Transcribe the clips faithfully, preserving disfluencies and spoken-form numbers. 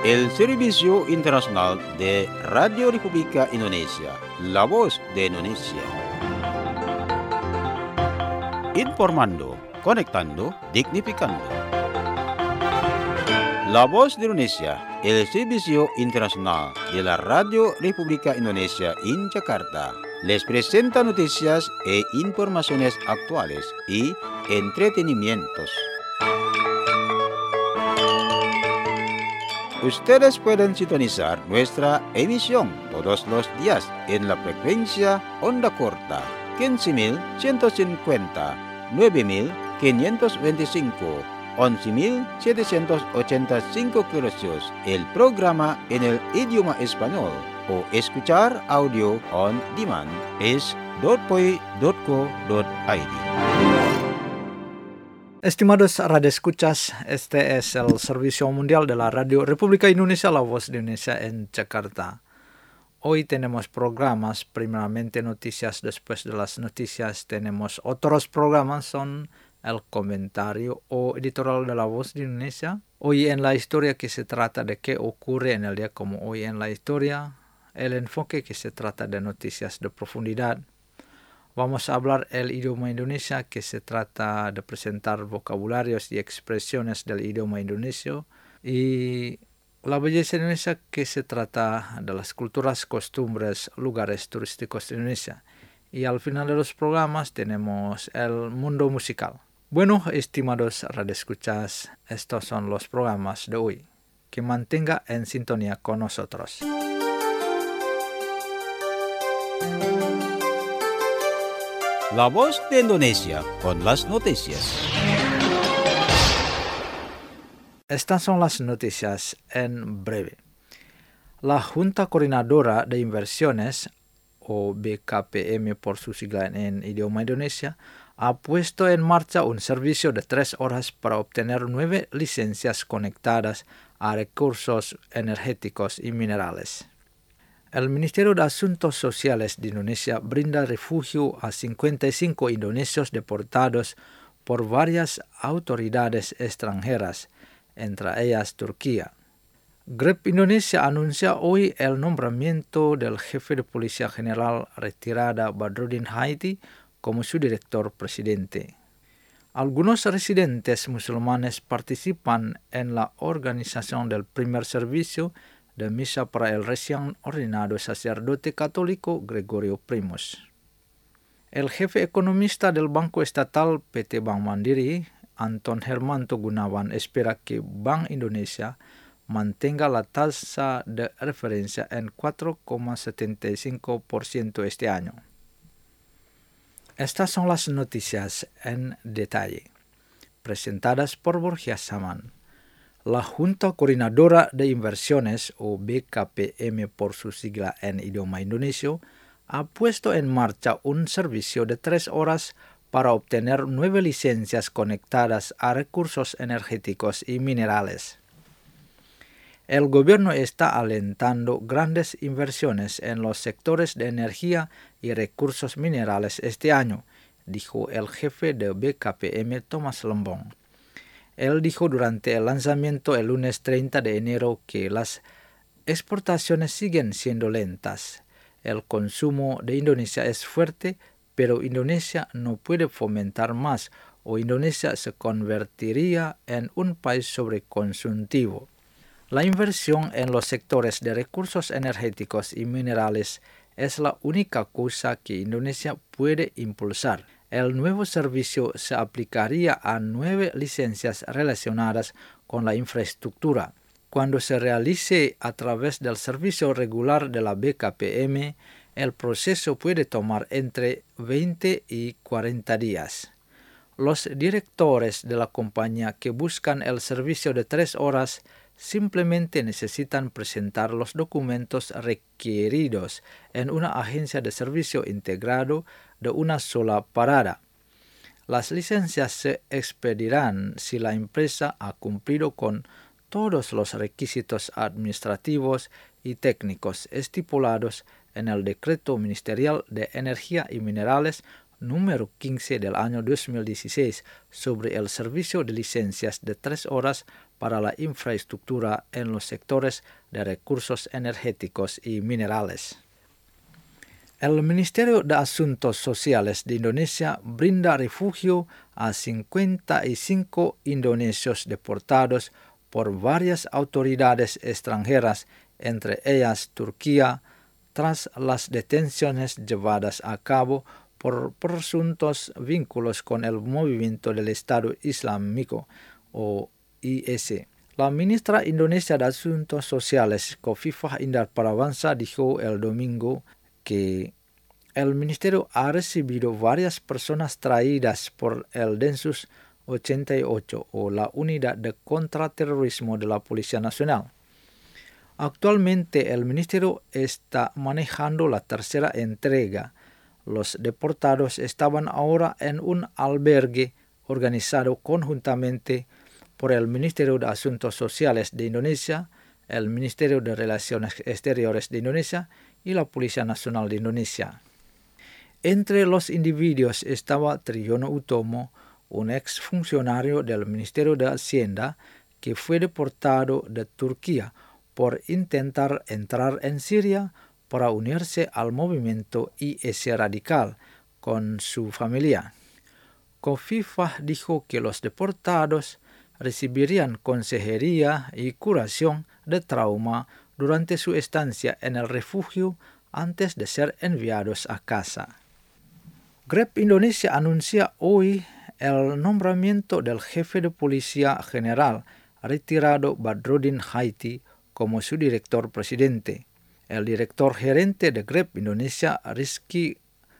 el Servicio Internacional de Radio República Indonesia, la voz de Indonesia. Informando, conectando, dignificando. La voz de Indonesia, el Servicio Internacional de la Radio República Indonesia en Jakarta, les presenta noticias e informaciones actuales y entretenimientos. Ustedes pueden sintonizar nuestra emisión todos los días en la frecuencia onda corta quince mil ciento cincuenta, nueve mil quinientos veinticinco, once mil setecientos ochenta y cinco kHz, el programa en el idioma español, o escuchar audio on demand es dot poi dot co dot i d. Estimados radioescuchas, este es el Servicio Mundial de la Radio República Indonesia, la voz de Indonesia en Jakarta. Hoy tenemos programas, primeramente noticias, después de las noticias tenemos otros programas, son el comentario o editorial de la voz de Indonesia. Hoy en la historia, que se trata de qué ocurre en el día como hoy en la historia. El enfoque, que se trata de noticias de profundidad. Vamos a hablar el idioma Indonesia, que se trata de presentar vocabularios y expresiones del idioma indonesio. Y la belleza Indonesia, que se trata de las culturas, costumbres, lugares turísticos de Indonesia. Y al final de los programas tenemos el mundo musical. Bueno, estimados radioescuchas, estos son los programas de hoy. Que mantenga en sintonía con nosotros. La voz de Indonesia con las noticias. Estas son las noticias en breve. La Junta Coordinadora de Inversiones, o B K P M por su sigla en idioma Indonesia, ha puesto en marcha un servicio de tres horas para obtener nueve licencias conectadas a recursos energéticos y minerales. El Ministerio de Asuntos Sociales de Indonesia brinda refugio a cincuenta y cinco indonesios deportados por varias autoridades extranjeras, entre ellas Turquía. Grab Indonesia anuncia hoy el nombramiento del jefe de Policía General retirada Badruddin Haiti como su director presidente. Algunos residentes musulmanes participan en la organización del primer servicio de misa para el recién ordenado sacerdote católico Gregorio Primus. El jefe economista del Banco Estatal P T Bank Mandiri, Anton Hermanto Gunawan, espera que Bank Indonesia mantenga la tasa de referencia en cuatro coma setenta y cinco por ciento este año. Estas son las noticias en detalle, presentadas por Borja Saman. La Junta Coordinadora de Inversiones, o B K P M por su sigla en idioma indonesio, ha puesto en marcha un servicio de tres horas para obtener nueve licencias conectadas a recursos energéticos y minerales. El gobierno está alentando grandes inversiones en los sectores de energía y recursos minerales este año, dijo el jefe de B K P M, Thomas Lembong. Él dijo durante el lanzamiento el lunes treinta de enero que las exportaciones siguen siendo lentas. El consumo de Indonesia es fuerte, pero Indonesia no puede fomentar más o Indonesia se convertiría en un país sobreconsumptivo. La inversión en los sectores de recursos energéticos y minerales es la única cosa que Indonesia puede impulsar. El nuevo servicio se aplicaría a nueve licencias relacionadas con la infraestructura. Cuando se realice a través del servicio regular de la B K P M, el proceso puede tomar entre veinte y cuarenta días. Los directores de la compañía que buscan el servicio de tres horas simplemente necesitan presentar los documentos requeridos en una agencia de servicio integrado de una sola parada. Las licencias se expedirán si la empresa ha cumplido con todos los requisitos administrativos y técnicos estipulados en el Decreto Ministerial de Energía y Minerales número quince del año dos mil dieciséis sobre el servicio de licencias de tres horas para la infraestructura en los sectores de recursos energéticos y minerales. El Ministerio de Asuntos Sociales de Indonesia brinda refugio a cincuenta y cinco indonesios deportados por varias autoridades extranjeras, entre ellas Turquía, tras las detenciones llevadas a cabo por presuntos vínculos con el movimiento del Estado Islámico o I S. La ministra Indonesia de Asuntos Sociales, Khofifah Indar Parawansa, dijo el domingo que el ministerio ha recibido varias personas traídas por el Densus ochenta y ocho o la Unidad de Contraterrorismo de la Policía Nacional. Actualmente el ministerio está manejando la tercera entrega. Los deportados estaban ahora en un albergue organizado conjuntamente por el Ministerio de Asuntos Sociales de Indonesia, el Ministerio de Relaciones Exteriores de Indonesia y la Policía Nacional de Indonesia. Entre los individuos estaba Triyono Utomo, un exfuncionario del Ministerio de Hacienda que fue deportado de Turquía por intentar entrar en Siria para unirse al movimiento I S radical con su familia. Khofifah dijo que los deportados recibirían consejería y curación de trauma durante su estancia en el refugio antes de ser enviados a casa. Grab Indonesia anuncia hoy el nombramiento del jefe de Policía General retirado Badrodin Haiti como su director presidente. El director gerente de Grab Indonesia, Rizky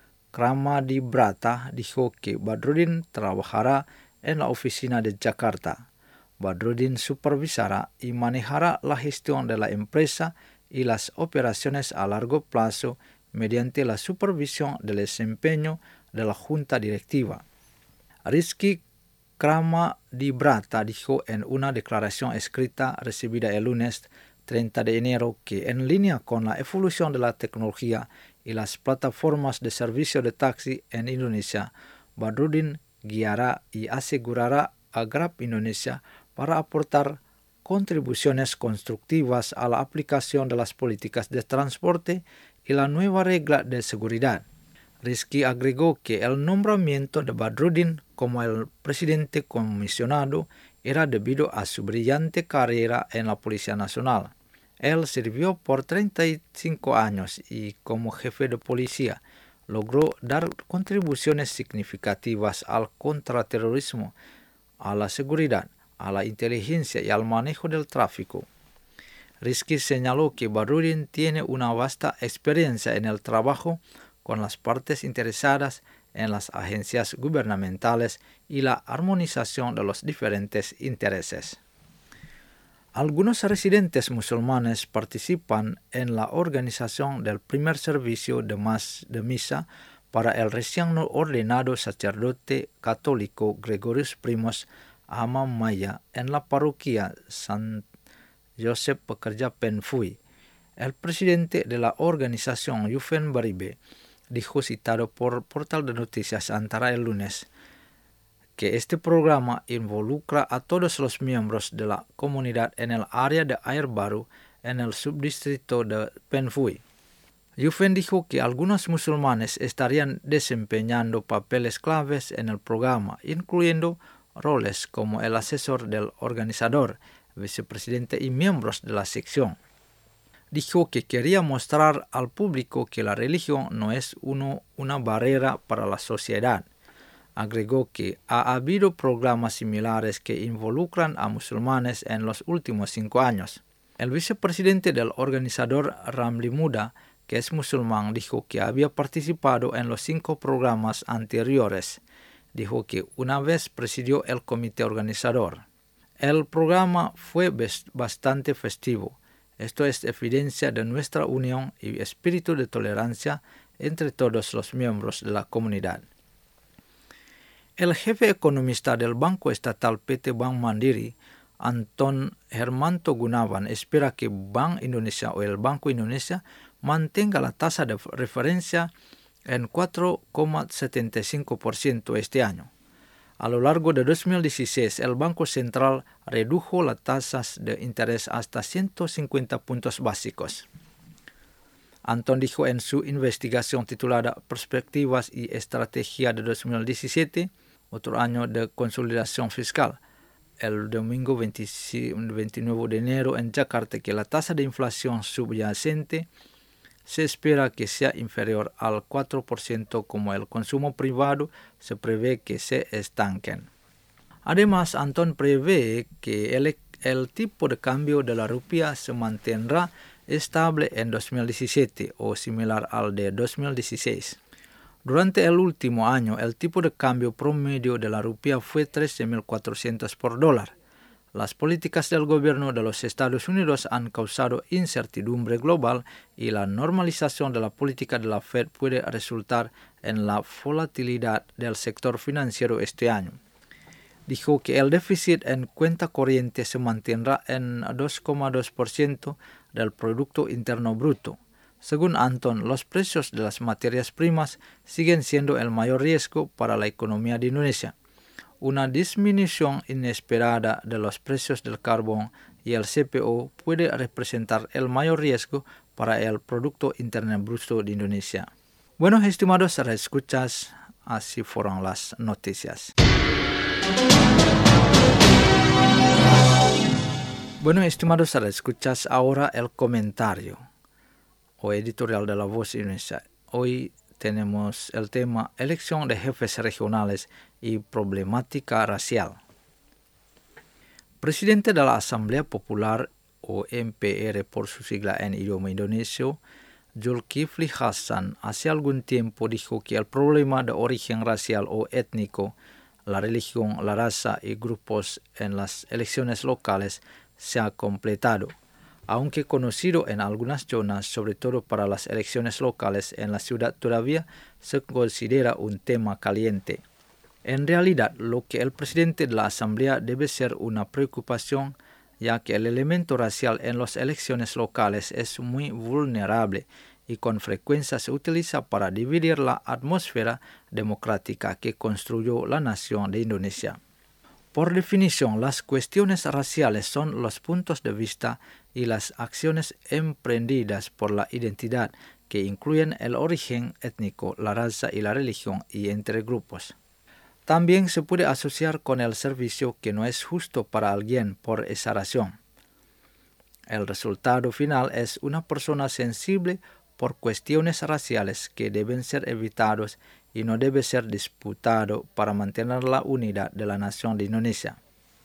Kramadibrata, dijo que Badrodin trabajará en la oficina de Jakarta. Badrodin supervisará y manejará la gestión de la empresa y las operaciones a largo plazo mediante la supervisión del desempeño de la junta directiva. Rizky Kramadibrata dijo en una declaración escrita recibida el lunes treinta de enero que en línea con la evolución de la tecnología y las plataformas de servicio de taxi en Indonesia, Badrodin guiará y asegurará a Grab Indonesia para aportar contribuciones constructivas a la aplicación de las políticas de transporte y la nueva regla de seguridad. Rizky agregó que el nombramiento de Badrodin como el presidente comisionado era debido a su brillante carrera en la Policía Nacional. Él sirvió por treinta y cinco años y como jefe de policía logró dar contribuciones significativas al contraterrorismo, a la seguridad, a la inteligencia y al manejo del tráfico. Rizky señaló que Badrodin tiene una vasta experiencia en el trabajo con las partes interesadas en las agencias gubernamentales y la armonización de los diferentes intereses. Algunos residentes musulmanes participan en la organización del primer servicio de, mas, de misa para el recién ordenado sacerdote católico Gregorius Primos Amamaya en la parroquia San Joseph Pekerja Penfui. El presidente de la organización, Yufen Baribe, dijo citado por Portal de Noticias Antara el lunes que este programa involucra a todos los miembros de la comunidad en el área de Air Baru en el subdistrito de Penfui. Yufen dijo que algunos musulmanes estarían desempeñando papeles claves en el programa, incluyendo roles como el asesor del organizador, vicepresidente y miembros de la sección. Dijo que quería mostrar al público que la religión no es uno, una barrera para la sociedad. Agregó que ha habido programas similares que involucran a musulmanes en los últimos cinco años. El vicepresidente del organizador, Ramli Muda, que es musulmán, dijo que había participado en los cinco programas anteriores. Dijo que una vez presidió el comité organizador. El programa fue bastante festivo. Esto es evidencia de nuestra unión y espíritu de tolerancia entre todos los miembros de la comunidad. El jefe economista del Banco Estatal P T Bank Mandiri, Anton Hermanto Gunawan, espera que Bank Indonesia o el Banco Indonesia mantenga la tasa de referencia en cuatro coma setenta y cinco por ciento este año. A lo largo de dos mil dieciséis, el Banco Central redujo las tasas de interés hasta ciento cincuenta puntos básicos. Anton dijo en su investigación titulada Perspectivas y Estrategia de dos mil diecisiete, otro año de consolidación fiscal, el domingo veintinueve de enero en Jakarta, que la tasa de inflación subyacente se espera que sea inferior al cuatro por ciento, como el consumo privado se prevé que se estanquen. Además, Anton prevé que el, el tipo de cambio de la rupia se mantendrá estable en dos mil diecisiete o similar al de dos mil dieciséis. Durante el último año, el tipo de cambio promedio de la rupia fue trece mil cuatrocientos por dólar. Las políticas del gobierno de los Estados Unidos han causado incertidumbre global y la normalización de la política de la Fed puede resultar en la volatilidad del sector financiero este año. Dijo que el déficit en cuenta corriente se mantendrá en dos coma dos por ciento del Producto Interno Bruto. Según Anton, los precios de las materias primas siguen siendo el mayor riesgo para la economía de Indonesia. Una disminución inesperada de los precios del carbón y el C P O puede representar el mayor riesgo para el Producto Interno Bruto de Indonesia. Bueno, estimados escuchas, así fueron las noticias. Bueno, estimados escuchas, ahora el comentario o editorial de La Voz Indonesia. Hoy tenemos el tema elección de jefes regionales y problemática racial. Presidente de la Asamblea Popular o M P R por su sigla en idioma indonesio, Zulkifli Hasan, hace algún tiempo dijo que el problema de origen racial o étnico, la religión, la raza y grupos en las elecciones locales se ha completado. Aunque conocido en algunas zonas, sobre todo para las elecciones locales en la ciudad, todavía se considera un tema caliente. En realidad, lo que el presidente de la Asamblea debe ser una preocupación, ya que el elemento racial en las elecciones locales es muy vulnerable y con frecuencia se utiliza para dividir la atmósfera democrática que construyó la nación de Indonesia. Por definición, las cuestiones raciales son los puntos de vista y las acciones emprendidas por la identidad que incluyen el origen étnico, la raza y la religión y entre grupos. También se puede asociar con el servicio que no es justo para alguien por esa razón. El resultado final es una persona sensible por cuestiones raciales que deben ser evitados y no debe ser disputado para mantener la unidad de la nación de Indonesia.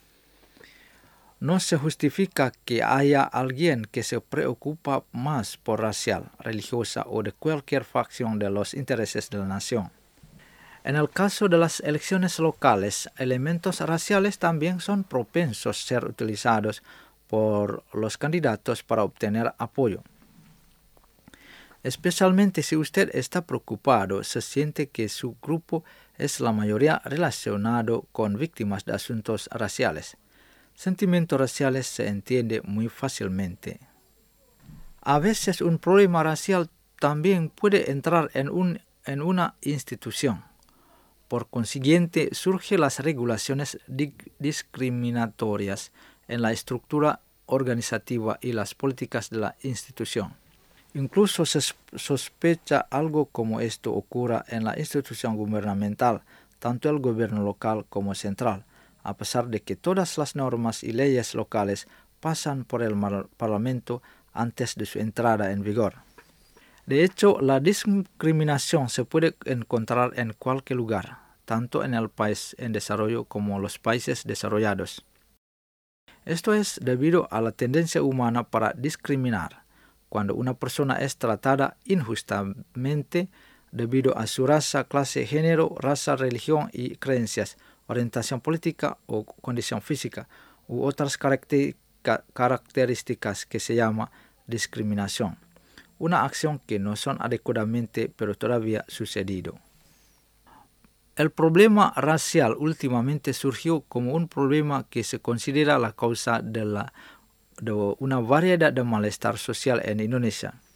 No se justifica que haya alguien que se preocupa más por racial, religiosa o de cualquier facción de los intereses de la nación. En el caso de las elecciones locales, elementos raciales también son propensos a ser utilizados por los candidatos para obtener apoyo. Especialmente si usted está preocupado, se siente que su grupo es la mayoría relacionado con víctimas de asuntos raciales. Sentimientos raciales se entiende muy fácilmente. A veces un problema racial también puede entrar en, un, en una institución. Por consiguiente, surgen las regulaciones di- discriminatorias en la estructura organizativa y las políticas de la institución. Incluso se sospecha algo como esto ocurra en la institución gubernamental, tanto el gobierno local como central, a pesar de que todas las normas y leyes locales pasan por el Parlamento antes de su entrada en vigor. De hecho, la discriminación se puede encontrar en cualquier lugar, tanto en el país en desarrollo como en los países desarrollados. Esto es debido a la tendencia humana para discriminar. Cuando una persona es tratada injustamente debido a su raza, clase, género, raza, religión y creencias, orientación política o condición física, u otras características que se llama discriminación. Una acción que no son adecuadamente pero todavía sucedido. El problema racial últimamente surgió como un problema que se considera la causa de la de una variedad de malestar social en Indonesia.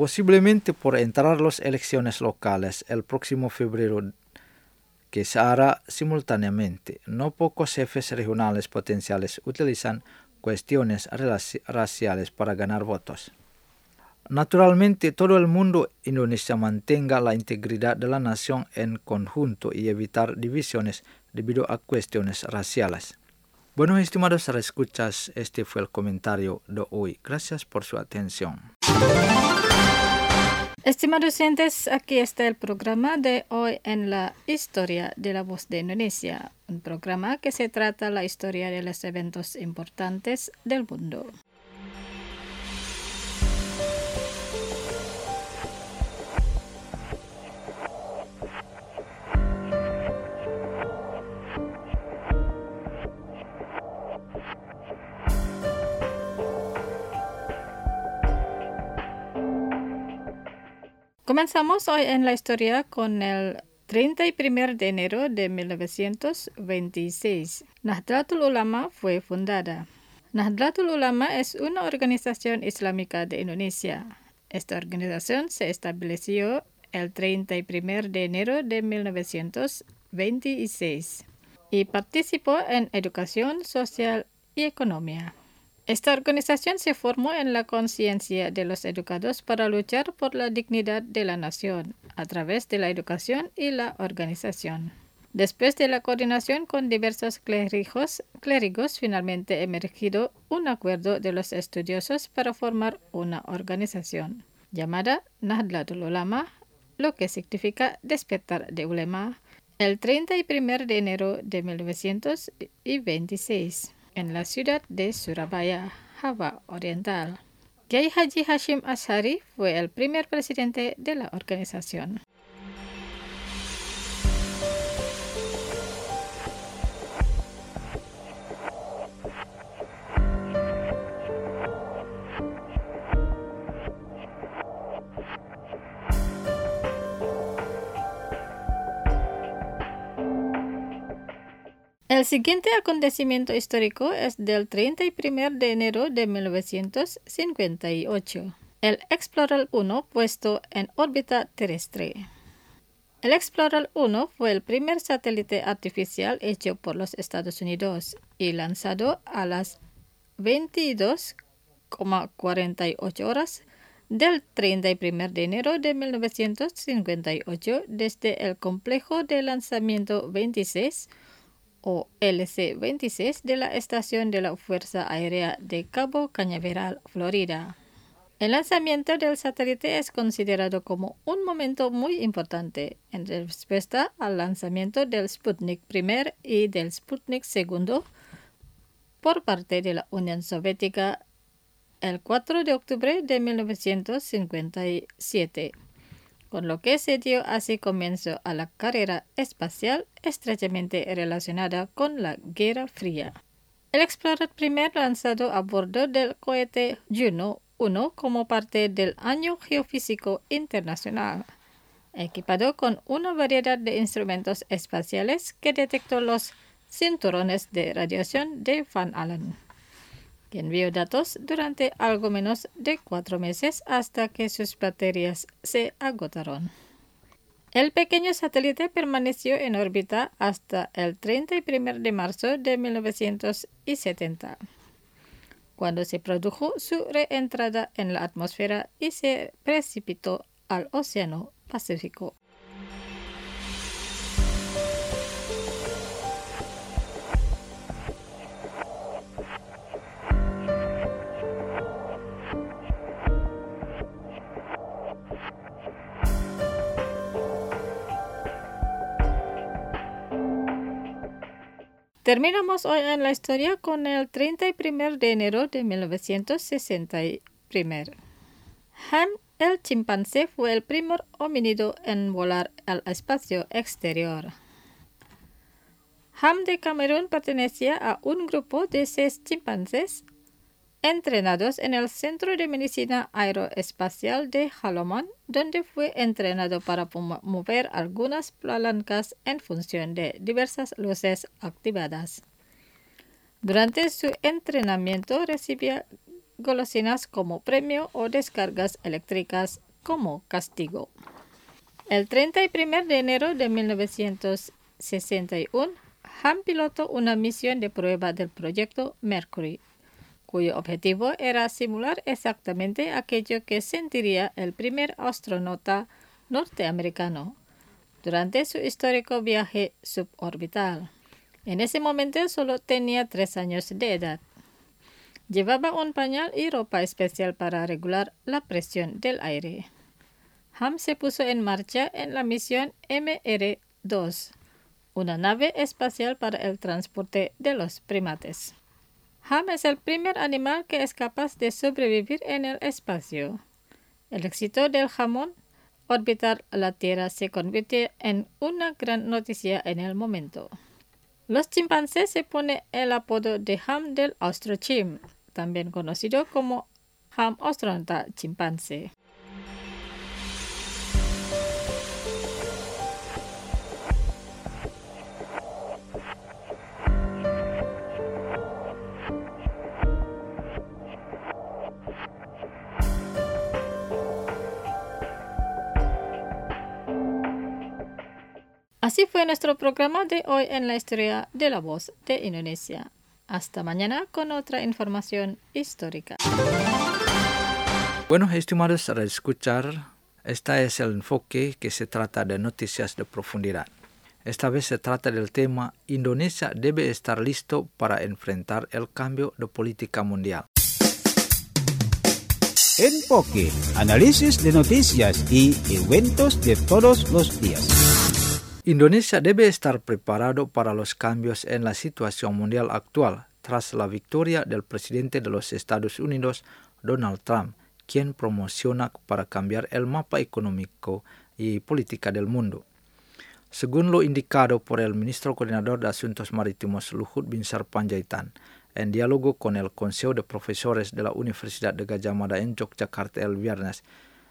posiblemente por entrar las elecciones locales el próximo febrero, que se hará simultáneamente. No pocos jefes regionales potenciales utilizan cuestiones raciales para ganar votos. Naturalmente, todo el mundo Indonesia mantenga la integridad de la nación en conjunto y evitar divisiones debido a cuestiones raciales. Bueno, estimados escuchas, este fue el comentario de hoy. Gracias por su atención. Estimados oyentes, aquí está el programa de hoy en la Historia de la Voz de Indonesia, un programa que se trata la historia de los eventos importantes del mundo. Comenzamos hoy en la historia con el treinta y uno de enero de mil novecientos veintiséis. Nahdlatul Ulama fue fundada. Nahdlatul Ulama es una organización islámica de Indonesia. Esta organización se estableció el treinta y uno de enero de mil novecientos veintiséis y participó en educación social y economía. Esta organización se formó en la conciencia de los educados para luchar por la dignidad de la nación a través de la educación y la organización. Después de la coordinación con diversos clérigos, clérigos finalmente emergido un acuerdo de los estudiosos para formar una organización llamada Nahdlatul Ulama, lo que significa despertar de ulema, el treinta y uno de enero de mil novecientos veintiséis. En la ciudad de Surabaya, Java Oriental. Kiai Haji Hashim Ash'ari fue el primer presidente de la organización. El siguiente acontecimiento histórico es del treinta y uno de enero de mil novecientos cincuenta y ocho. El Explorer uno puesto en órbita terrestre. El Explorer uno fue el primer satélite artificial hecho por los Estados Unidos y lanzado a las veintidós cuarenta y ocho horas del treinta y uno de enero de mil novecientos cincuenta y ocho desde el complejo de lanzamiento veintiséis o L C veintiséis de la Estación de la Fuerza Aérea de Cabo Cañaveral, Florida. El lanzamiento del satélite es considerado como un momento muy importante en respuesta al lanzamiento del Sputnik primero y del Sputnik segundo por parte de la Unión Soviética el cuatro de octubre de mil novecientos cincuenta y siete. Con lo que se dio así comienzo a la carrera espacial estrechamente relacionada con la Guerra Fría. El Explorer primero lanzado a bordo del cohete Juno uno como parte del Año Geofísico Internacional, equipado con una variedad de instrumentos espaciales que detectó los cinturones de radiación de Van Allen, que envió datos durante algo menos de cuatro meses hasta que sus baterías se agotaron. El pequeño satélite permaneció en órbita hasta el treinta y uno de marzo de mil novecientos setenta, cuando se produjo su reentrada en la atmósfera y se precipitó al Océano Pacífico. Terminamos hoy en la historia con el treinta y uno de enero de mil novecientos sesenta y uno. Ham el chimpancé fue el primer homínido en volar al espacio exterior. Ham de Camerún pertenecía a un grupo de seis chimpancés entrenados en el Centro de Medicina Aeroespacial de Jalomón, donde fue entrenado para mover algunas palancas en función de diversas luces activadas. Durante su entrenamiento recibía golosinas como premio o descargas eléctricas como castigo. El treinta y uno de enero de mil novecientos sesenta y uno, Ham pilotó una misión de prueba del proyecto Mercury, cuyo objetivo era simular exactamente aquello que sentiría el primer astronauta norteamericano durante su histórico viaje suborbital. En ese momento solo tenía tres años de edad. Llevaba un pañal y ropa especial para regular la presión del aire. Ham se puso en marcha en la misión M R dos, una nave espacial para el transporte de los primates. Ham es el primer animal que es capaz de sobrevivir en el espacio. El éxito del jamón orbitar la Tierra se convierte en una gran noticia en el momento. Los chimpancés se ponen el apodo de Ham del Austrochimp, también conocido como Ham astronauta chimpancé. Así fue nuestro programa de hoy en la historia de la voz de Indonesia. Hasta mañana con otra información histórica. Bueno, estimados al escuchar, este es el enfoque que se trata de noticias de profundidad. Esta vez se trata del tema Indonesia debe estar listo para enfrentar el cambio de política mundial. Enfoque, análisis de noticias y eventos de todos los días. Indonesia debe estar preparado para los cambios en la situación mundial actual tras la victoria del presidente de los Estados Unidos, Donald Trump, quien promociona para cambiar el mapa económico y política del mundo. Según lo indicado por el ministro coordinador de Asuntos Marítimos Luhut Binsar Panjaitan, en diálogo con el Consejo de Profesores de la Universidad de Gadjah Mada en Yogyakarta el viernes,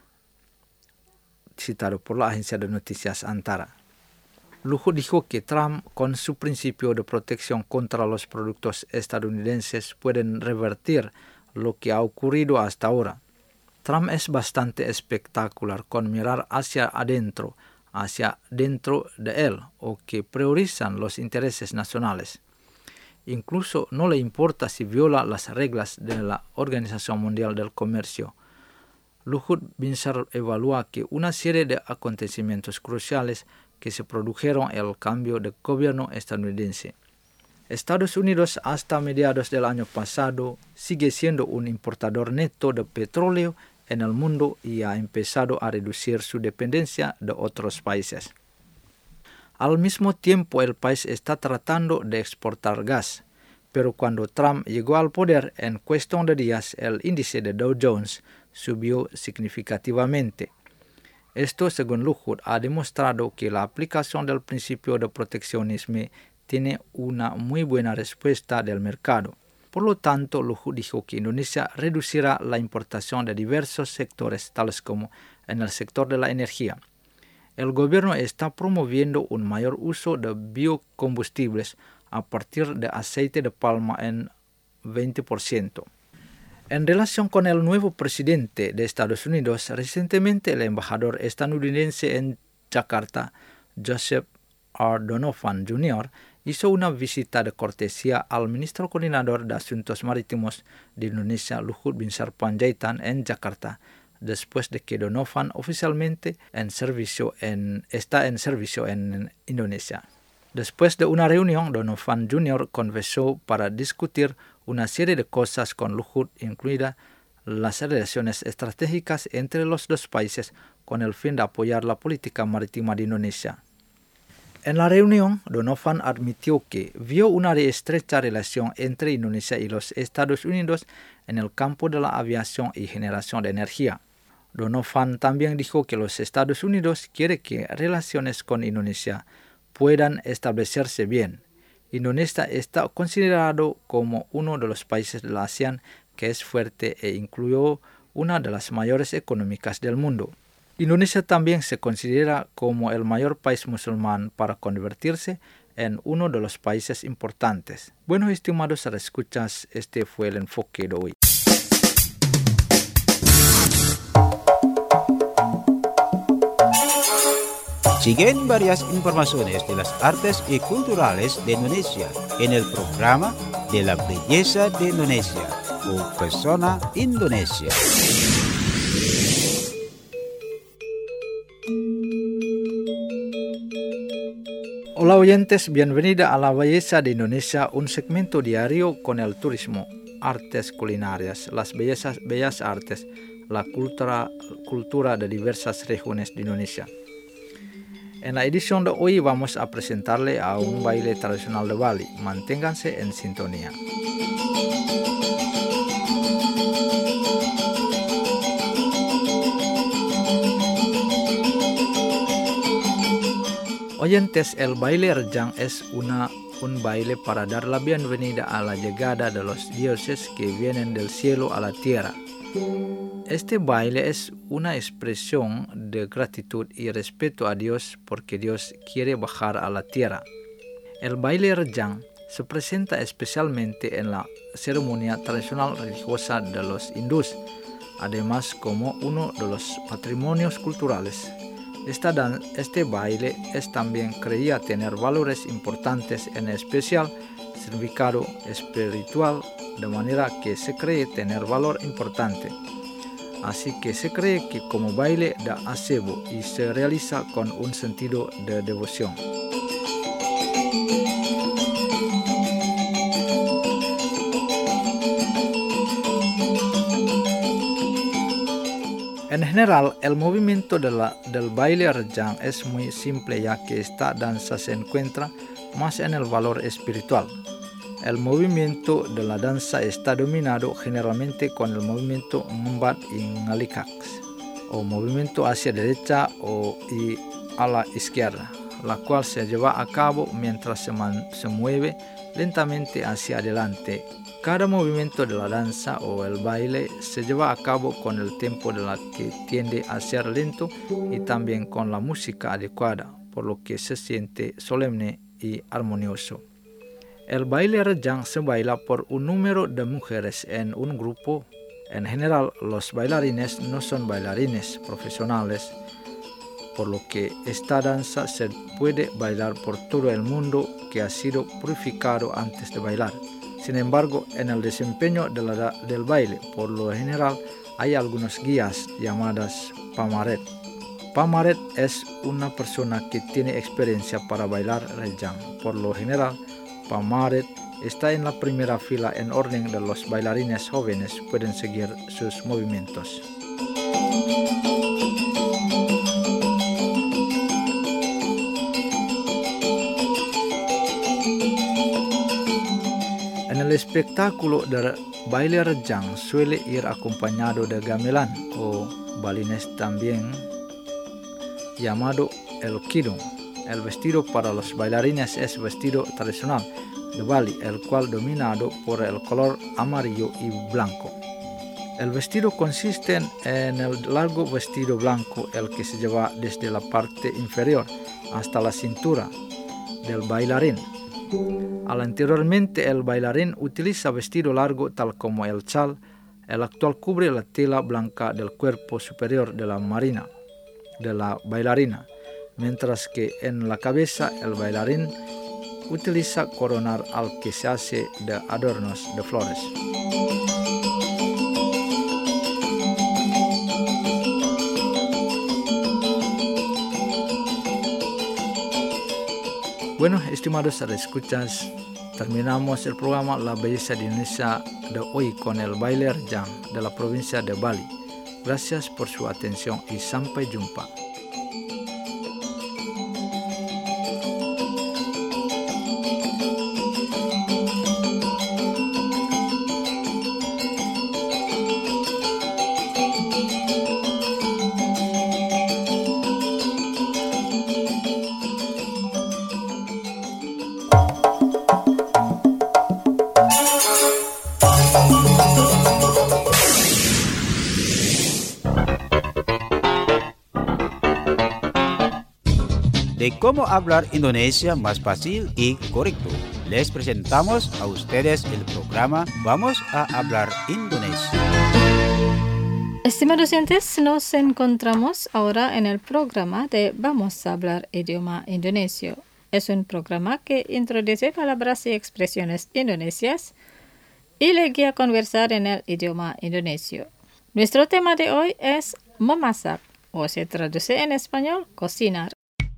citado por la agencia de noticias Antara. Luhut dijo que Trump, con su principio de protección contra los productos estadounidenses, pueden revertir lo que ha ocurrido hasta ahora. Trump es bastante espectacular con mirar hacia adentro, hacia dentro de él, o que priorizan los intereses nacionales. Incluso no le importa si viola las reglas de la Organización Mundial del Comercio. Luhut Binsar evalúa que una serie de acontecimientos cruciales que se produjeron el cambio de gobierno estadounidense. Estados Unidos hasta mediados del año pasado sigue siendo un importador neto de petróleo en el mundo y ha empezado a reducir su dependencia de otros países. Al mismo tiempo, el país está tratando de exportar gas, pero cuando Trump llegó al poder, en cuestión de días, el índice de Dow Jones subió significativamente. Esto, según Luhut, ha demostrado que la aplicación del principio de proteccionismo tiene una muy buena respuesta del mercado. Por lo tanto, Luhut dijo que Indonesia reducirá la importación de diversos sectores, tales como en el sector de la energía. El gobierno está promoviendo un mayor uso de biocombustibles a partir de aceite de palma en veinte por ciento. En relación con el nuevo presidente de Estados Unidos, recientemente el embajador estadounidense en Yakarta, Joseph R. Donovan junior, hizo una visita de cortesía al ministro coordinador de Asuntos Marítimos de Indonesia, Luhut Binsar Panjaitan, en Yakarta, después de que Donovan oficialmente en servicio en, está en servicio en Indonesia. Después de una reunión, Donovan junior conversó para discutir una serie de cosas con Luhut, incluidas las relaciones estratégicas entre los dos países con el fin de apoyar la política marítima de Indonesia. En la reunión, Donovan admitió que vio una estrecha relación entre Indonesia y los Estados Unidos en el campo de la aviación y generación de energía. Donovan también dijo que los Estados Unidos quieren que relaciones con Indonesia puedan establecerse bien. Indonesia está considerado como uno de los países de la ASEAN que es fuerte e incluyó una de las mayores económicas del mundo. Indonesia también se considera como el mayor país musulmán para convertirse en uno de los países importantes. Bueno, estimados escuchas, este fue el enfoque de hoy. Siguen varias informaciones de las artes y culturales de Indonesia en el programa de la belleza de Indonesia o Persona Indonesia. Hola oyentes, bienvenida a La Belleza de Indonesia, un segmento diario con el turismo, artes culinarias, las bellezas, bellas artes, la cultura, cultura de diversas regiones de Indonesia. En la edición de hoy vamos a presentarle a un baile tradicional de Bali. Manténganse en sintonía. Oyentes, el baile rejang es una, un baile para dar la bienvenida a la llegada de los dioses que vienen del cielo a la tierra. Este baile es una expresión de gratitud y respeto a Dios porque Dios quiere bajar a la tierra. El baile rejang se presenta especialmente en la ceremonia tradicional religiosa de los hindúes, además como uno de los patrimonios culturales. Esta dan, este baile es también creía tener valores importantes, en especial significado espiritual, de manera que se cree tener valor importante. Así que se cree que como baile da acebo y se realiza con un sentido de devoción. En general, el movimiento de la, del baile rejang es muy simple, ya que esta danza se encuentra más en el valor espiritual. El movimiento de la danza está dominado generalmente con el movimiento ngembat y ngalikak, o movimiento hacia derecha o y a la izquierda, la cual se lleva a cabo mientras se, man, se mueve lentamente hacia adelante. Cada movimiento de la danza o el baile se lleva a cabo con el tempo de la que tiende a ser lento y también con la música adecuada, por lo que se siente solemne y armonioso. El baile rejang se baila por un número de mujeres en un grupo. En general, los bailarines no son bailarines profesionales, por lo que esta danza se puede bailar por todo el mundo que ha sido purificado antes de bailar. Sin embargo, en el desempeño de la, del baile, por lo general, hay algunos guías llamadas pamaret. Pamaret es una persona que tiene experiencia para bailar rejang. Por lo general, pamaret está en la primera fila en orden de los bailarines jóvenes pueden seguir sus movimientos. En el espectáculo de baile rejang suele ir acompañado de gamelan o balines también llamado el kidung. El vestido para los bailarines es vestido tradicional de Bali, el cual dominado por el color amarillo y blanco. El vestido consiste en el largo vestido blanco, el que se lleva desde la parte inferior hasta la cintura del bailarín. Al anteriormente el bailarín utiliza vestido largo tal como el chal, el actual cubre la tela blanca del cuerpo superior de la marina, de la bailarina, mientras que en la cabeza el bailarín utiliza coronar al que se hace de adornos de flores. Bueno, estimados escuchas, terminamos el programa La Belleza de Indonesia de hoy con el baile rejang de la provincia de Bali. Gracias por su atención y sampai jumpa. De cómo hablar Indonesia más fácil y correcto, les presentamos a ustedes el programa Vamos a hablar Indonesia. Estimados oyentes, nos encontramos ahora en el programa de Vamos a hablar idioma indonesio. Es un programa que introduce palabras y expresiones indonesias y le guía a conversar en el idioma indonesio. Nuestro tema de hoy es memasak, o se traduce en español, cocinar.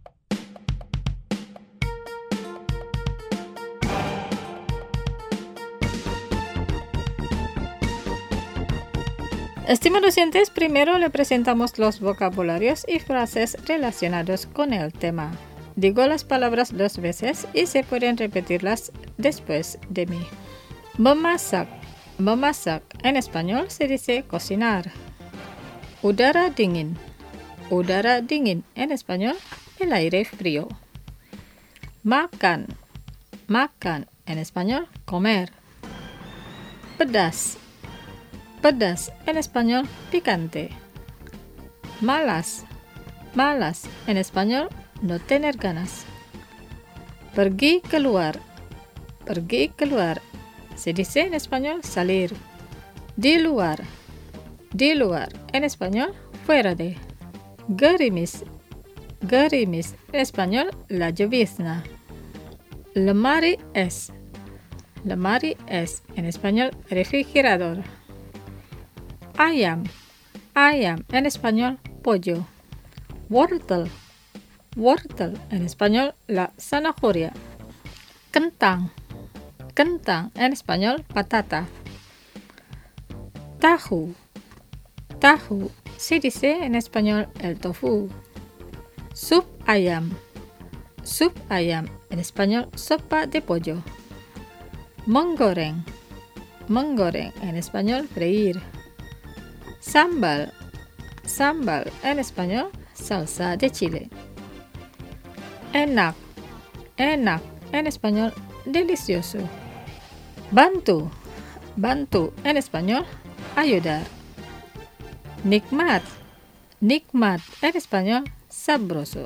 Estimados oyentes, primero le presentamos los vocabularios y frases relacionados con el tema. Digo las palabras dos veces y se pueden repetirlas después de mí. Memasak. Memasak en español se dice cocinar. Udara dingin. Udara dingin en español el aire frío. Makan. Makan en español comer. Pedas. Pedas en español picante. Malas. Malas en español no tener ganas. Pergi keluar. Pergi keluar se dice en español salir. Di luar. Di luar en español fuera de. Gerimis. Gerimis en español la llovizna. Lemari es. Lemari es en español refrigerador. Ayam. Ayam en español pollo. Wortel. Wortel en español la zanahoria. Kentang. Kentang en español patata. Tahu. Tahu se dice en español el tofu. Sup ayam. Sup ayam en español sopa de pollo. Menggoreng. Menggoreng en español freír. Sambal. Sambal en español salsa de chile. Enak. Enak en español delicioso. Bantu. Bantu en español ayudar. Nikmat. Nikmat en español sabroso.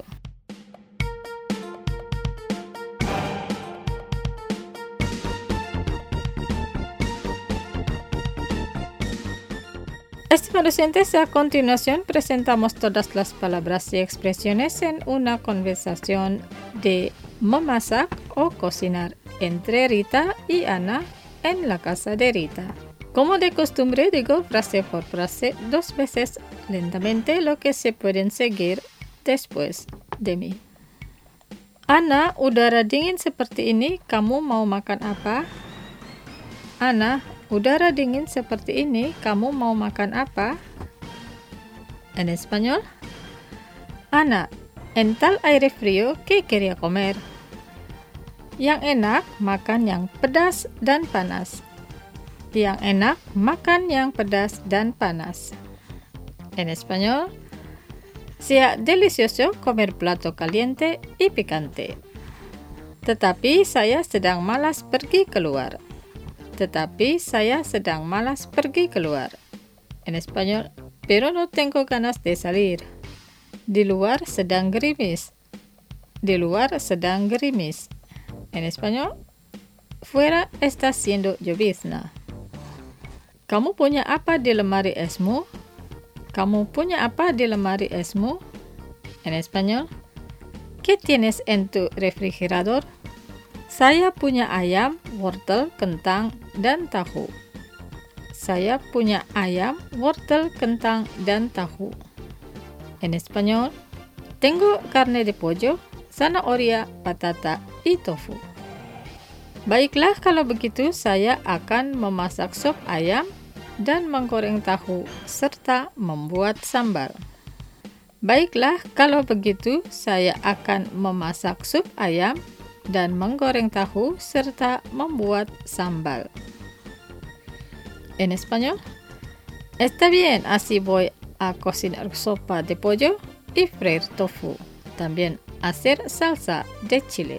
Estimados oyentes, a continuación presentamos todas las palabras y expresiones en una conversación de memasak o cocinar entre Rita y Ana en la casa de Rita. Como de costumbre, digo frase por frase dos veces lentamente lo que se pueden seguir después de mí. Ana, udara dingin seperti ini, kamu mau makan apa? Ana, udara dingin seperti ini, kamu mau makan apa? En español, Ana, en tal aire frío, ¿qué quería comer? Yang enak, makan yang pedas dan panas. Yang enak, makan yang pedas dan panas. En español, sea delicioso comer plato caliente y picante. Tetapi saya sedang malas pergi keluar. Tetapi saya sedang malas pergi keluar. En español, pero no tengo ganas de salir. Di luar sedang gerimis. Di luar sedang gerimis. En español, fuera está siendo llovizna. Kamu punya apa di lemari esmu? Kamu punya apa di lemari esmu? En español, ¿qué tienes en tu refrigerador? Saya punya ayam, wortel, kentang, dan tahu. Saya punya ayam, wortel, kentang, dan tahu. En español, tengo carne de pollo, zanahoria, patata, y tofu. Baiklah, kalau begitu saya akan memasak sup ayam dan menggoreng tahu serta membuat sambal. Baiklah, kalau begitu saya akan memasak sup ayam dan menggoreng tahu serta membuat sambal. En español, está bien, así voy a cocinar sopa de pollo y freír tofu. También hacer salsa de chile.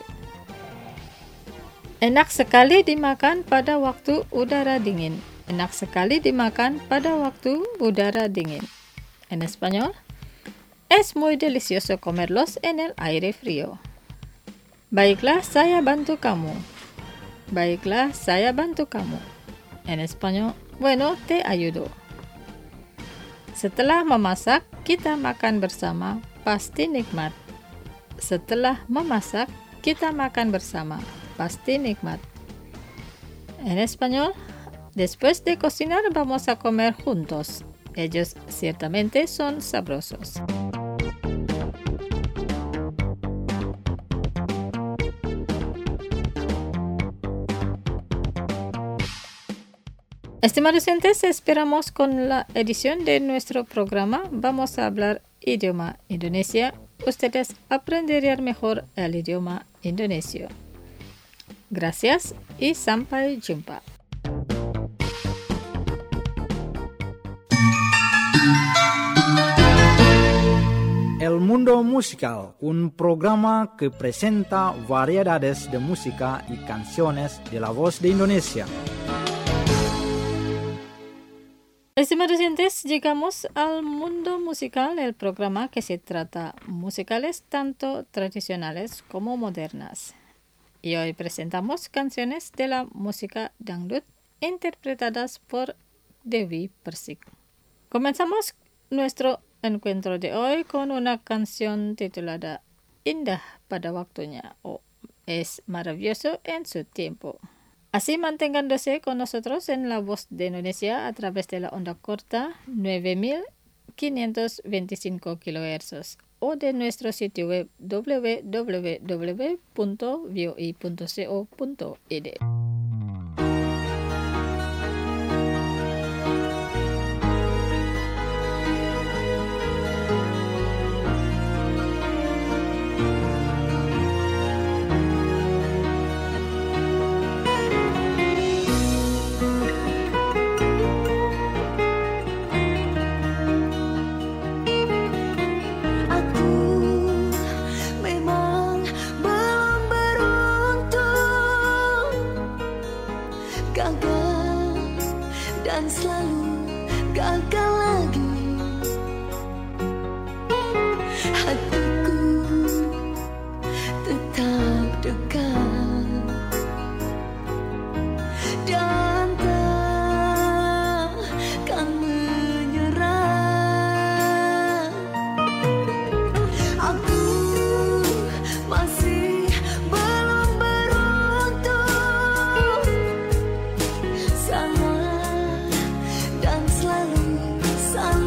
Enak sekali dimakan pada waktu udara dingin. Enak sekali dimakan pada waktu udara dingin. En español, es muy delicioso comerlos en el aire frío. Baiklah, saya bantu kamu. Baiklah, saya bantu kamu. En español, bueno, te ayudo. Setelah memasak, kita makan bersama, pasti nikmat. Setelah memasak, kita makan bersama, pasti nikmat. En español, después de cocinar vamos a comer juntos. Ellos ciertamente son sabrosos. Estimados oyentes, esperamos con la edición de nuestro programa vamos a hablar idioma Indonesia. Ustedes aprenderían mejor el idioma indonesio. Gracias y sampai jumpa. El Mundo Musical, un programa que presenta variedades de música y canciones de la voz de Indonesia. Estimados oyentes, llegamos al Mundo Musical, el programa que se trata musicales tanto tradicionales como modernas. Y hoy presentamos canciones de la música dangdut interpretadas por Dewi Persik. Comenzamos nuestro encuentro de hoy con una canción titulada Indah pada waktunya o Es maravilloso en su tiempo. Así mantengándose con nosotros en La Voz de Indonesia a través de la onda corta nueve mil quinientos veinticinco kilohercios o de nuestro sitio web doble u doble u doble u punto v o i punto co punto i d. Dan selalu gagal lagi. Hatiku tetap dekat dan takkan menyerah. Aku masih belum beruntung. Sana dan selalu salah.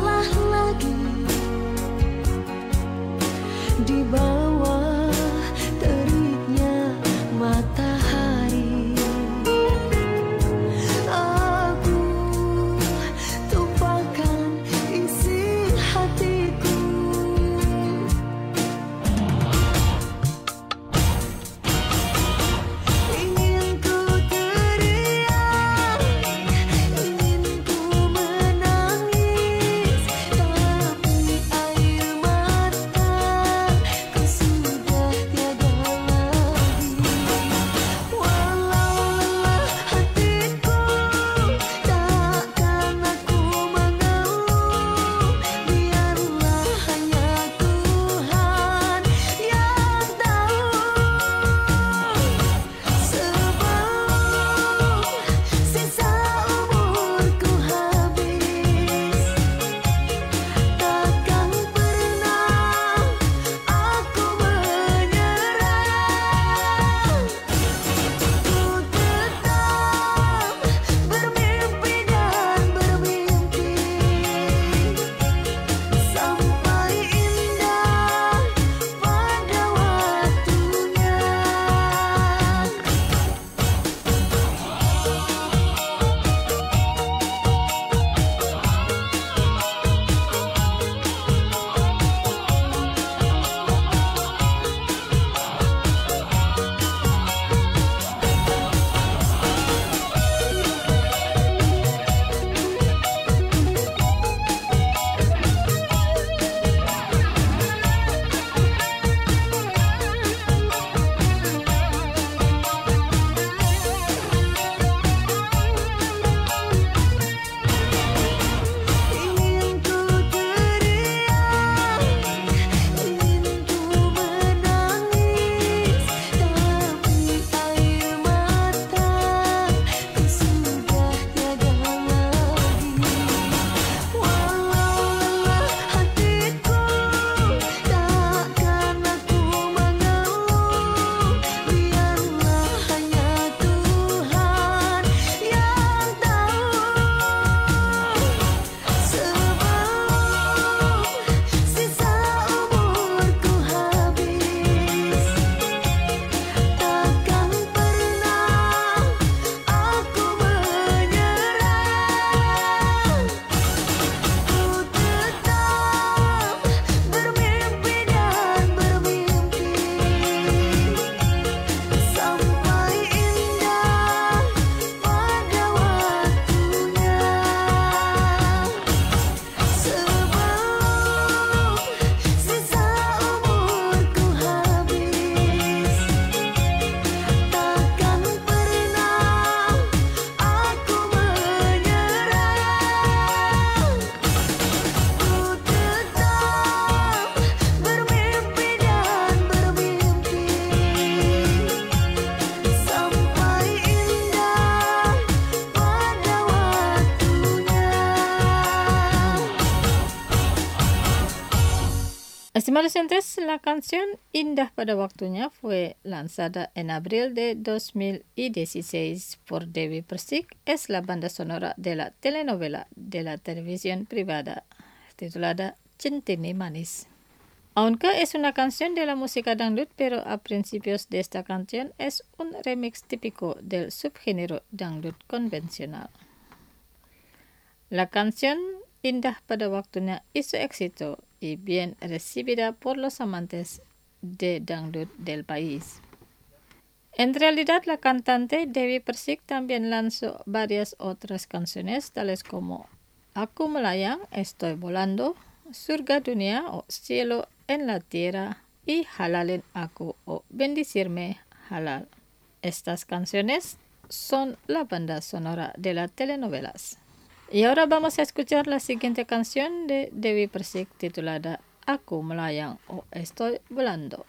Estimados oyentes, la canción Indah pada Waktunya fue lanzada en abril de dos mil dieciséis por Dewi Persik. Es la banda sonora de la telenovela de la televisión privada titulada Centini Manis. Aunque es una canción de la música dangdut, pero a principios de esta canción es un remix típico del subgénero dangdut convencional. La canción Indah pada Waktunya hizo éxito y bien recibida por los amantes de dangdut del país. En realidad, la cantante Dewi Persik también lanzó varias otras canciones, tales como Aku Melayang, Estoy Volando, Surga Dunia o Cielo en la Tierra y Halalin Aku o Bendecirme Halal. Estas canciones son la banda sonora de las telenovelas. Y ahora vamos a escuchar la siguiente canción de Dewi Persik titulada Aku Melayang o Estoy Volando.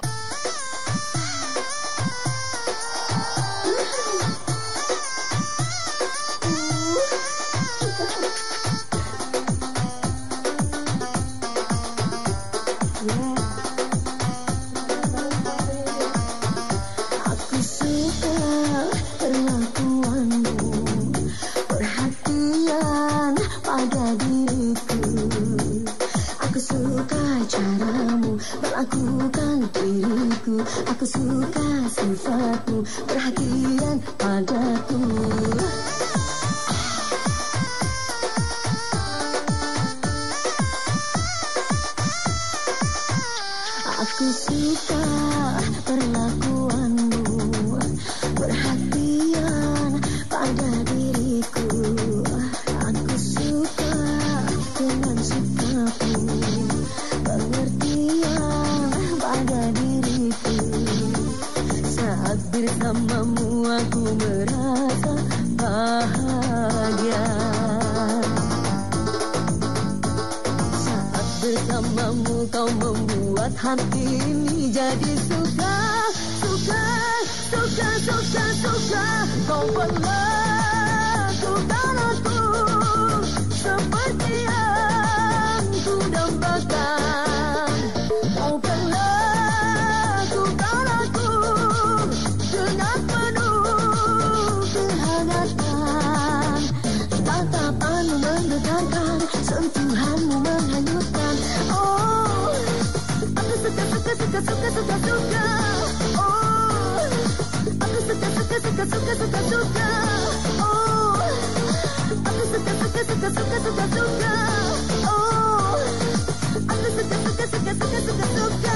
Aku suka sifatmu, perhatian padaku. Aku suka perlakuanmu, perhatian pada diriku. Aku suka dengan sikapmu, pengertian pada diriku. Saat bersamamu aku merasa bahagia. Saat bersamamu kau membuat hati ini jadi suka, suka, suka, suka, suka. Kau perlakukan aku seperti yang ku dambakan. Kau perlakukan aku dengan penuh kehangatan. Tatapanmu menggetarkan, sentuhanmu menghanyutkan. Oh, aku suka, suka, suka, suka, suka, suka. Oh, aku suka, suka, suka, suka, suka, suka. Oh, aku suka, suka, suka, suka, suka, suka. Oh, aku suka, suka, suka, suka, suka, suka.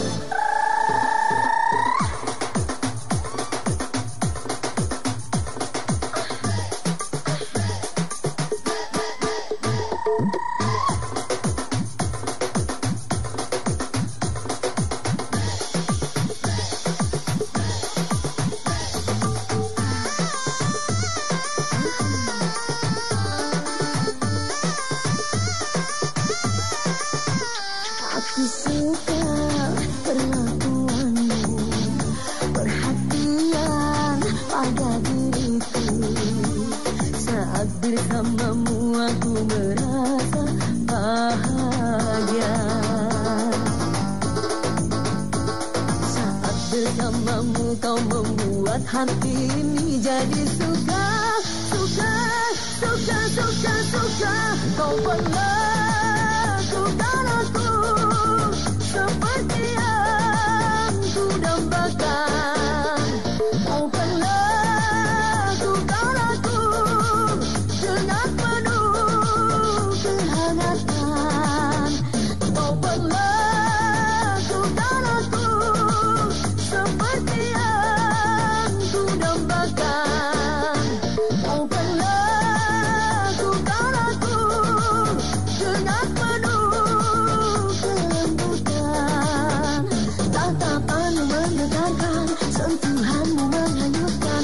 Aku suka perlakuanmu, perhatian pada diriku. Saat bersamamu aku merasa bahagia. Saat bersamamu kau membuat hati ini jadi suka, suka, suka, suka, suka. Kau perlakukan aku seperti yang ku dambakan. Kau perlakukan aku dengan penuh kehangatan. Kau perlakukan aku seperti yang ku dambakan. Kau perlakukan aku dengan penuh kelembutan. Tatapanmu menggetarkan, sentuhanmu menghanyutkan.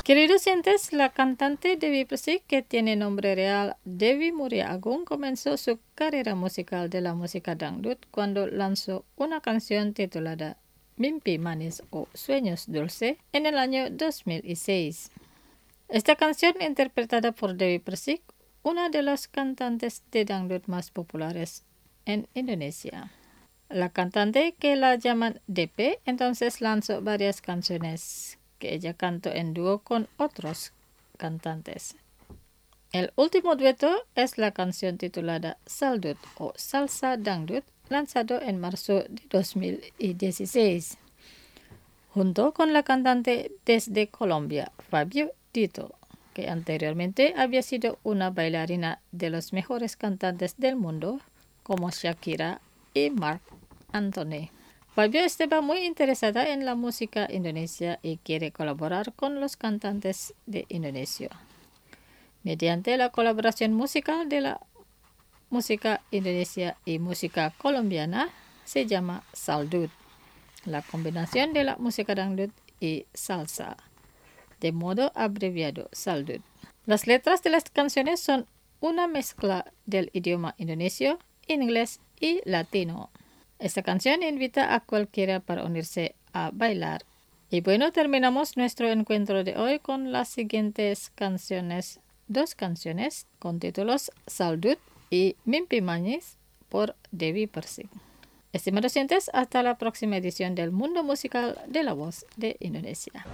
Queridos oyentes, la cantante Dewi Persik, que tiene nombre real Dewi Muria Agung, comenzó su carrera musical de la música dangdut cuando lanzó una canción titulada Mimpi Manis o Sueños Dulce en el año dos mil seis. Esta canción, interpretada por Dewi Persik, una de las cantantes de dangdut más populares en Indonesia. La cantante, que la llaman D P, entonces lanzó varias canciones que ella cantó en dúo con otros cantantes. El último dueto es la canción titulada Saldut o Salsa Dangdut, lanzado en marzo de dos mil dieciséis, junto con la cantante desde Colombia, Fabio Dito, que anteriormente había sido una bailarina de los mejores cantantes del mundo, como Shakira y Marc Anthony. Fabio estaba muy interesada en la música indonesia y quiere colaborar con los cantantes de Indonesia. Mediante la colaboración musical de la música indonesia y música colombiana, se llama Saldut, la combinación de la música dangdut y salsa, de modo abreviado Saldut. Las letras de las canciones son una mezcla del idioma indonesio, inglés y latino. Esta canción invita a cualquiera para unirse a bailar. Y bueno, terminamos nuestro encuentro de hoy con las siguientes canciones, dos canciones con títulos Saldut y Mimpi Manis por Dewi Persik. Estimados oyentes, hasta la próxima edición del Mundo Musical de la Voz de Indonesia.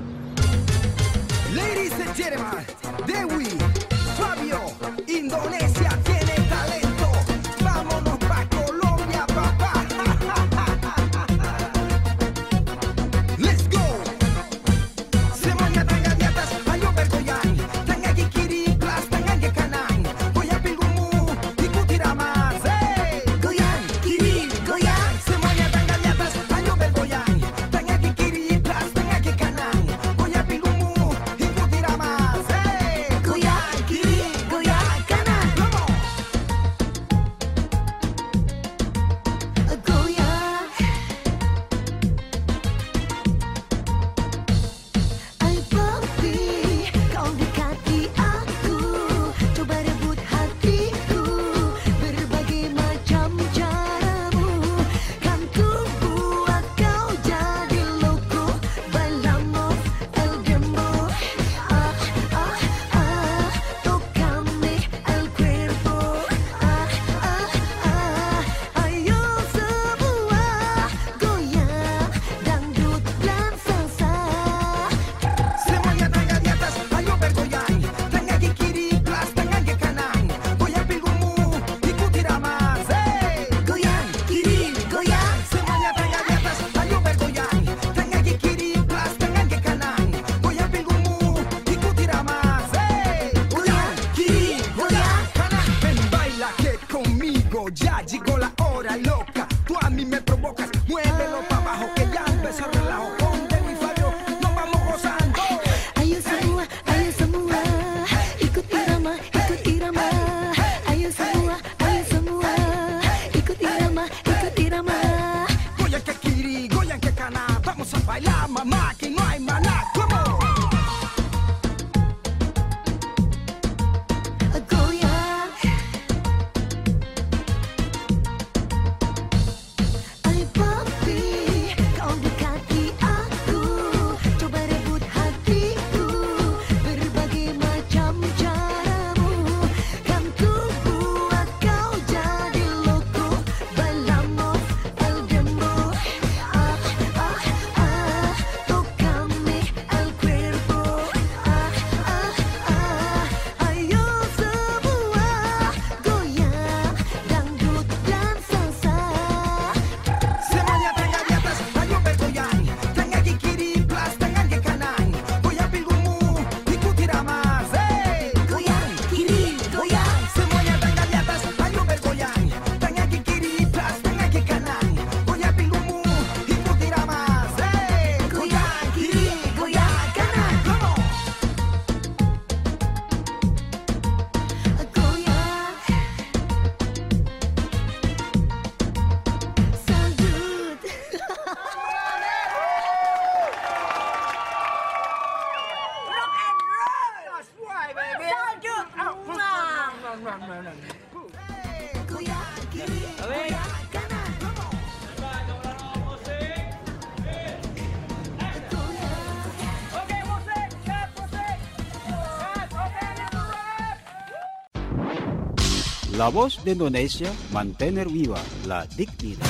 Ladies and gentlemen, Dewi, Fabio, Indonesia tiene talento. Vámonos pa' Colombia, papá. Let's go. Semuanya tangga di atas, ayo bergoyang. Tangga di kiri, plus tangga di kanan. Goyang pinggungmu, ikuti irama. Hey, goyang kiri, goyang. Semuanya tangga di atas, ayo bergoyang. Tangga di kiri, plus tangga di kanan. Goyang pinggungmu, ikuti irama. Hey, goyang kiri, goyang kanan. Come on. Goyang, ay papi, kau dekati aku, coba rebut hatiku, berbagai macam caramu, kan ku buat kau jadi loco, bailamos el dembow, ah ah ah, tócame el cuerpo, ah ah ah, ayo semua goyang, dangdut dan salsa. Semuanya tangga di atas, ayo bergoyang. Tangga di kiri, plus tangga di kanan. Goyang pinggungmu, ikuti irama. Hey, goyang kiri, goyang. Semuanya tangga di atas, ayo bergoyang. Tangga di kiri, plus tangga di kanan. Goyang pinggungmu, ikuti irama. Hey, goyang kiri, goyang kanan. Ven, baila que conmigo ya llegó la hora loca. Tú a mí me provocas, muévelo pa' abajo que ya empezó el relajo. Con Dewi Fabio nos vamos gozando. Ayo semua, ayo semua, ikut irama, ikut irama. Ayo semua, ayo semua, ikut irama, ikut irama. Goyang que kiri, goyang que kanan. Vamos a bailar, mamá, que no hay maná. Come on. Goyang, ay papi. La Voz de Indonesia, mantener viva la dignidad.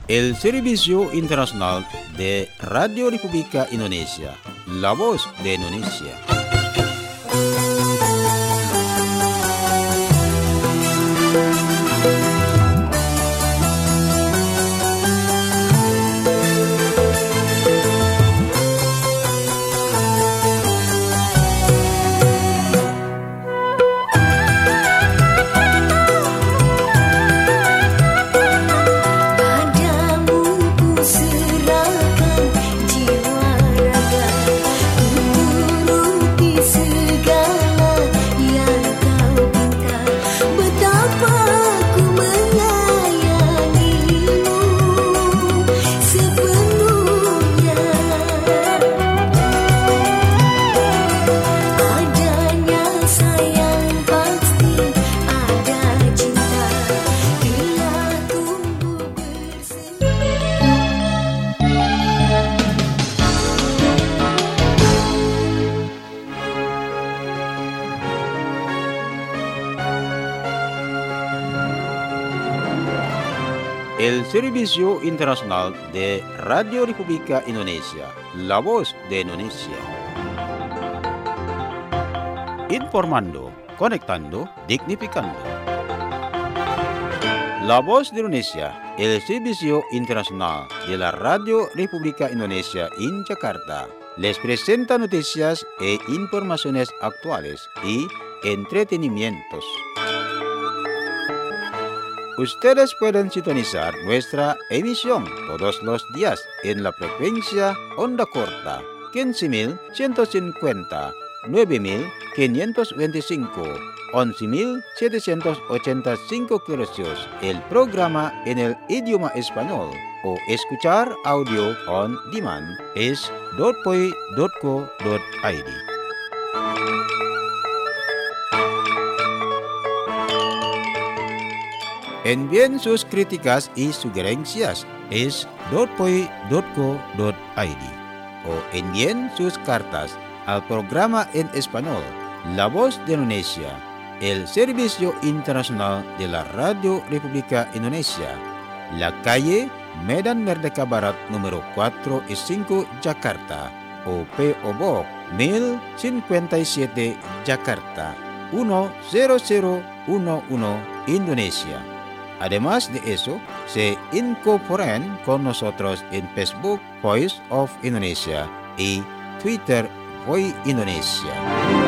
El Servicio Internacional de Radio República Indonesia, La Voz de Indonesia. El Servicio Internacional de Radio República Indonesia, La Voz de Indonesia. Informando, conectando, dignificando. La Voz de Indonesia, el Servicio Internacional de la Radio República Indonesia en Jakarta, les presenta noticias e informaciones actuales y entretenimientos. Ustedes pueden sintonizar nuestra emisión todos los días en la frecuencia onda corta quince mil ciento cincuenta, nueve mil quinientos veinticinco, once mil setecientos ochenta y cinco kHz, el programa en el idioma español, o escuchar audio on demand es dot poi dot co dot i d. Envíen sus críticas y sugerencias es dot poi dot co dot i d o envíen sus cartas al programa en español La Voz de Indonesia, el Servicio Internacional de la Radio República Indonesia, la calle Medan Merdeka Barat número cuatro y cinco, Jakarta, o P O Box mil cincuenta y siete, Jakarta, uno cero cero uno uno, Indonesia. Además de eso, se incorporan con nosotros en Facebook Voice of Indonesia y Twitter Voice Indonesia.